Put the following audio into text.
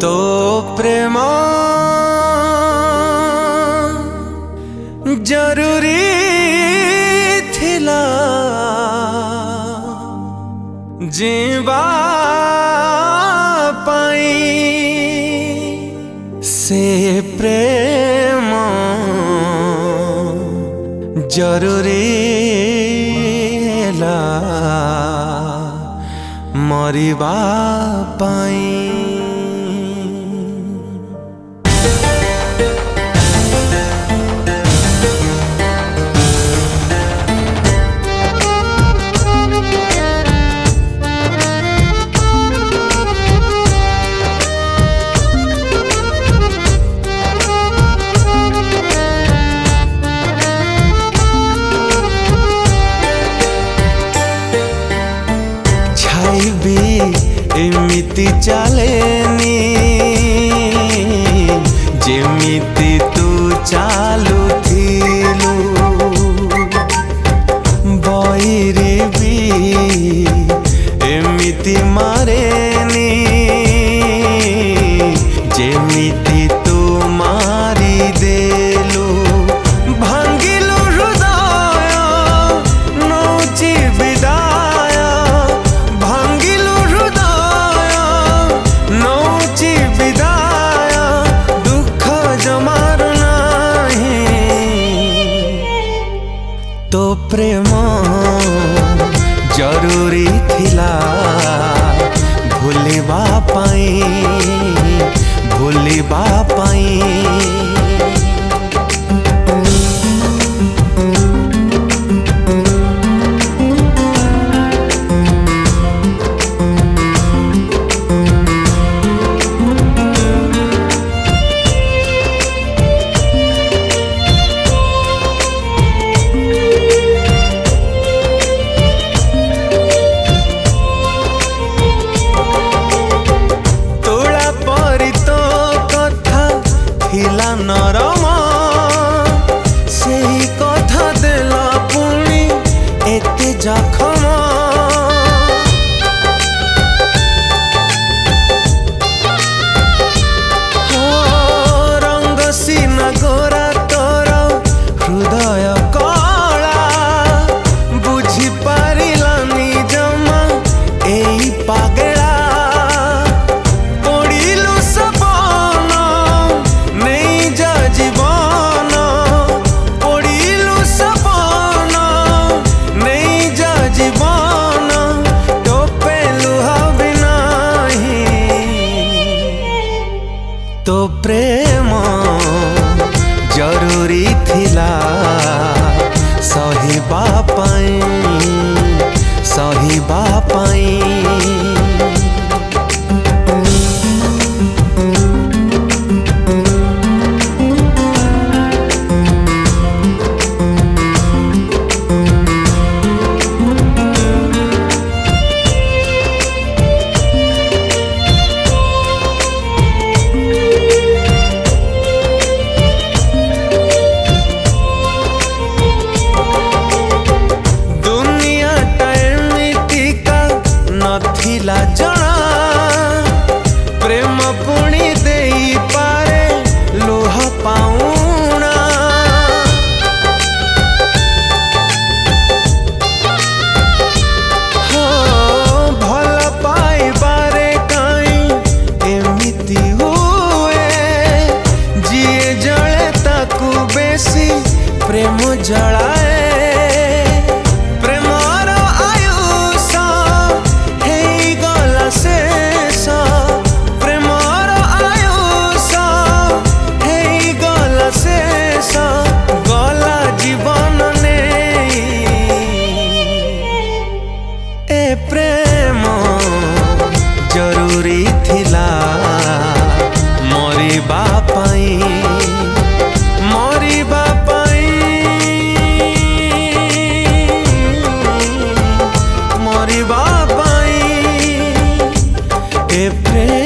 तो प्रेम जरूरी थिला जीवा पाई से प्रेम जरूरी ला मरिबा पाई। एमिति चलेनी जेमिति तू चालुथिलु बइरी भी एमिति मारेनी जेमिति तू मारी देलु भांगिलु हृदय नौची विदाय भांगिलु नौची विदाय दुख जमार नहीं तो प्रेम जरूरी थिला भूलिबा पाई भूलिबा पाई। नरम से कथा देला पुणी एते जखम रंग सीना गोरा तोर हृदय कला बुझी पारिलानी जमा एई पागला तो प्रेम जरूरी थिला सहिबा पाई सहिबा पाई। नथिला जना प्रेम पुणी देई पारे लोह पाउना हो भल पाइबारे काई एमिति हुए जिए जले ताकू बेसी प्रेम जलाए प्रेम जरूरी थिला मरिबा पाई मरिबा पाई मरिबा पाई। ए प्रेम